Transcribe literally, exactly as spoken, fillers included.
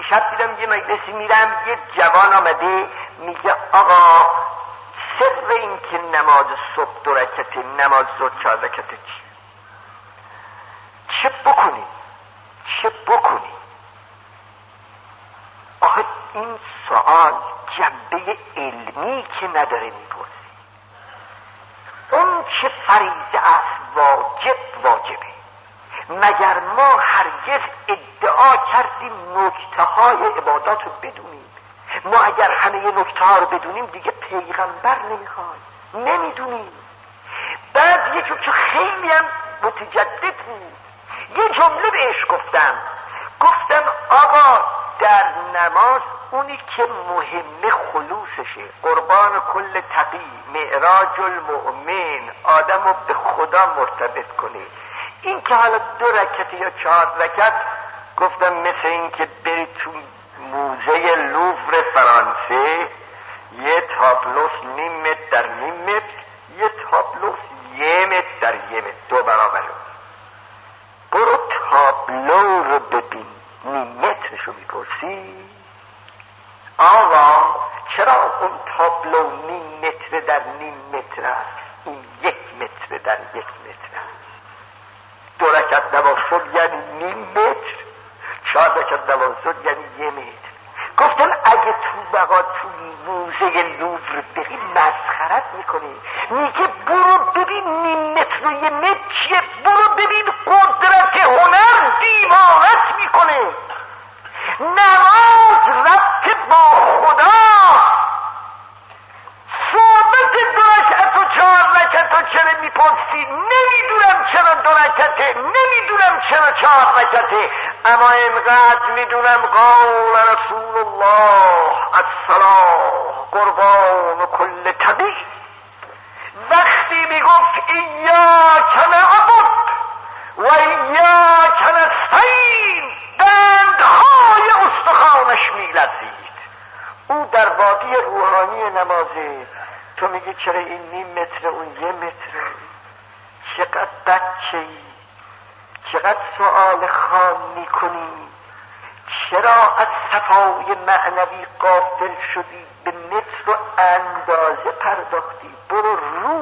دیشب دیدم یه مجلسی میرم، یه جوان آمده میگه آقا سر این که نماز صبح دو رکعته، نماز ظهر چهار رکعته چی؟ چه بکنی؟ چه بکنی؟ آخه این سوال جنبه علمی که نداره میپرسی. اون چه فریضه است واجب واجبه. مگر ما هرگز ادعا کردیم نکته های عبادات رو بدونیم؟ ما اگر همه نکته ها رو بدونیم دیگه پیغمبر نمیخواد، نمیدونیم. بعد یه جور که خیلی هم متجدد بود، یه جمله بهش گفتم گفتم آقا در نماز اونی که مهمه خلوصشه، قربان کل تقی، معراج المؤمن، آدم رو به خدا مرتبط کنه. این که حالا دو رکعت یا چهار رکعت، گفتم مثل این که بری تو موزه لوور فرانسه یه تابلوس نیم متر در نیم متر، یه تابلوس یه متر در یه متر، دو برابره. برو تابلو رو ببین، نیم مترشو میپرسی؟ آقا چرا اون تابلو نیم متر در نیم متر است، این یک متر در یک متر است؟ دو رکعت نماز شد یعنی نیم متر، چهار رکعت نماز شد یعنی یه متر. گفتم اگه تو بقا تو موزه لوور بری مسخرت میکنی. میگه برو ببین نیم متر و یه متر چیه، برو ببین قدرت هنر دیوانت میکنه. نماز ربط با خدا، ثابت دو رکعت و چهار رکعت و چرا میپرسی؟ نمیدونم چرا دو رکعته، نمیدونم چرا چهار رکعته، اما اینقدر میدونم قول رسول الله الصلاة قربان کل تقی. وقتی میگفت ایاک نعبد و ایاک نستعین، بندهای استخوانش میلرزید. او در وادی روحانی نمازه، تو میگی چرا این نیم متر اون یه متر؟ چقدر بچه‌ای، چقدر سؤال خام میکنی؟ چرا از صفای معنوی غافل شدی، به متر و اندازه پرداختی؟ برو رو